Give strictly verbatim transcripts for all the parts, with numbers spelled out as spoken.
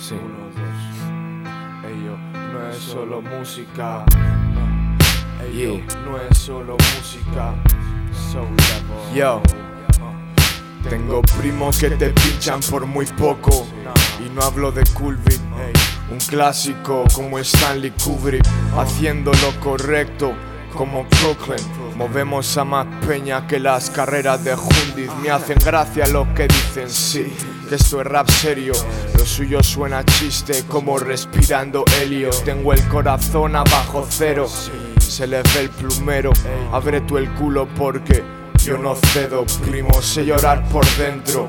Sí. Uno, dos. Ello no es solo música. Ello yeah. no es solo música. Soul level. Yo. Tengo primos que te pinchan por muy poco. Y no hablo de Coolbeat, un clásico como Stanley Kubrick, haciendo lo correcto como Brooklyn. Movemos a más peña que las carreras de Jundiz. Me hacen gracia lo que dicen, sí, que esto es rap serio. Lo suyo suena chiste como respirando helio. Tengo el corazón abajo cero, se le ve el plumero. Abre tú el culo porque yo no cedo, primo, sé llorar por dentro.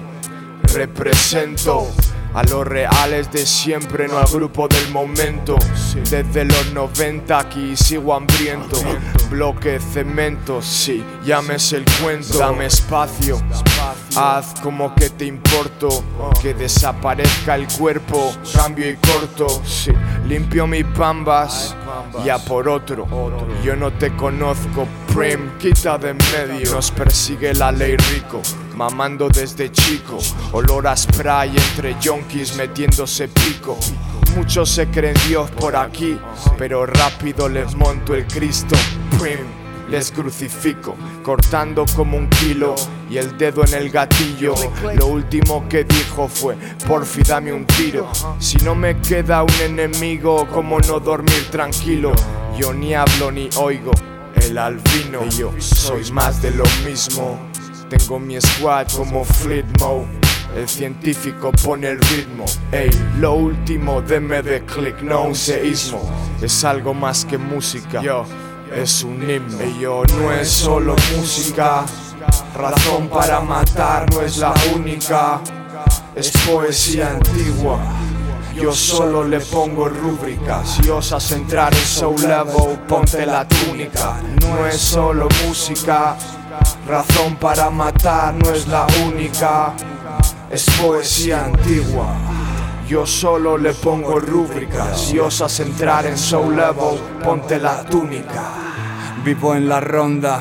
Represento a los reales de siempre, no al grupo del momento. Desde los noventa aquí sigo hambriento. Bloque, cemento, sí, llámese el cuento. Dame espacio, haz como que te importo. Que desaparezca el cuerpo, cambio y corto, sí. Limpio mis bambas y a por otro. Yo no te conozco, Prim, quita de en medio. Nos persigue la ley rico, mamando desde chico. Olor a spray entre yonkis metiéndose pico. Muchos se creen Dios por aquí, pero rápido les monto el Cristo. Prim, les crucifico, cortando como un kilo y el dedo en el gatillo. Lo último que dijo fue, porfi dame un tiro. Si no me queda un enemigo, ¿cómo no dormir tranquilo? Yo ni hablo ni oigo, el albino. Y yo soy más de lo mismo. Tengo mi squad como Fleetmo. El científico pone el ritmo. Ey, lo último, deme de click, no un seísmo. Es algo más que música, yo, es un himno. Ello no es solo música. Razón para matar no es la única. Es poesía antigua. Yo solo le pongo rúbricas. Si osas entrar en soul level, ponte la túnica. No es solo música. Razón para matar no es la única. Es poesía antigua. Yo solo le pongo rúbricas. Si osas entrar en soul level, ponte la túnica. Vivo en la ronda.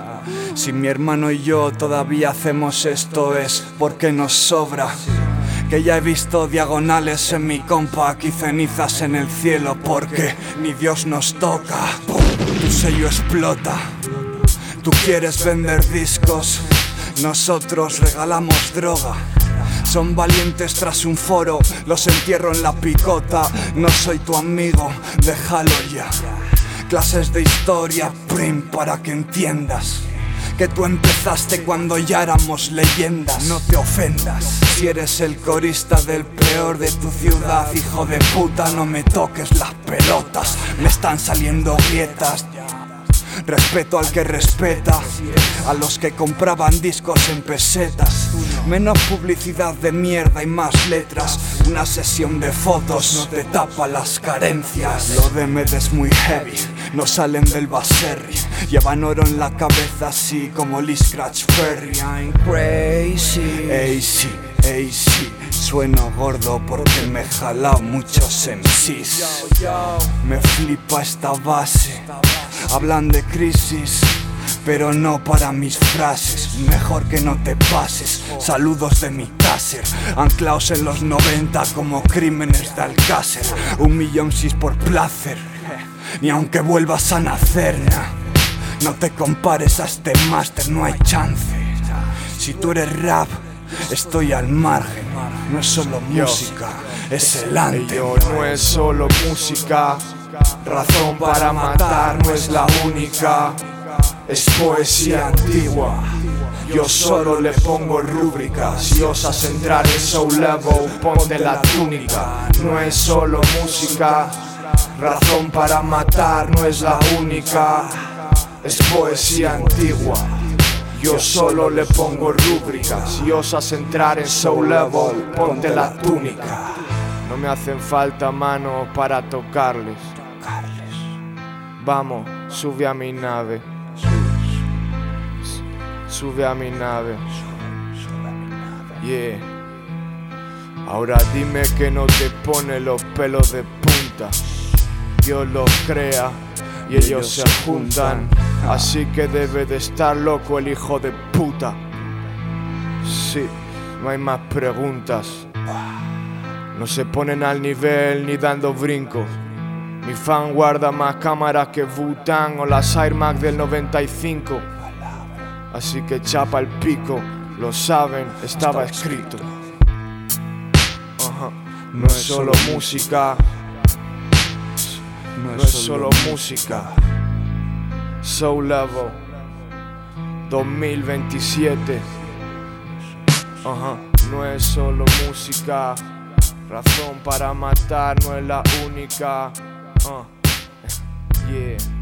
Si mi hermano y yo todavía hacemos esto es porque nos sobra. Que ya he visto diagonales en mi compact y cenizas en el cielo porque ni Dios nos toca. ¡Pum! Tu sello explota. Tú quieres vender discos, nosotros regalamos droga. Son valientes tras un foro, los entierro en la picota. No soy tu amigo, déjalo ya. Clases de historia, Prim, para que entiendas que tú empezaste cuando ya éramos leyendas. No te ofendas si eres el corista del peor de tu ciudad. Hijo de puta, no me toques las pelotas, me están saliendo grietas. Respeto al que respeta, a los que compraban discos en pesetas. Menos publicidad de mierda y más letras. Una sesión de fotos no te tapa las carencias. Lo de Med es muy heavy, no salen del baserri. Llevan oro en la cabeza así como Lee Scratch Ferry. I'm crazy. Ey sí, ey sí. Sueno gordo porque me he jalado muchos M Cs. Me flipa esta base. Hablan de crisis, pero no para mis frases. Mejor que no te pases. Saludos de mi taser, anclaos en los noventa como crímenes de Alcácer. Un millón sis por placer, ni aunque vuelvas a nacer. No te compares a este máster, no hay chance. Si tú eres rap, estoy al margen. No es solo música, es el ante. Ello no es solo música. Razón para matar no es la única. Es poesía antigua. Yo solo le pongo rúbricas. Si osas entrar en soul level, ponte la túnica. No es solo música. Razón para matar no es la única. Es poesía antigua. Yo solo le pongo rúbricas. Si osas entrar en soul level, ponte la túnica. No me hacen falta manos para tocarles. Vamos, sube a mi nave. Sube a mi nave. Yeah. Ahora dime que no te pone los pelos de punta. Dios los crea y ellos se juntan. Así que debe de estar loco el hijo de puta. Sí, no hay más preguntas. no se ponen al nivel ni dando brincos. Mi fan guarda más cámaras que Wu-Tang o las Air Max del noventa y cinco. Así que chapa el pico, lo saben, estaba escrito. Uh-huh. No es solo música, no es solo música. Soul Level dos mil veintisiete. Uh-huh. No es solo música, razón para matar no es la única. Uh. Yeah.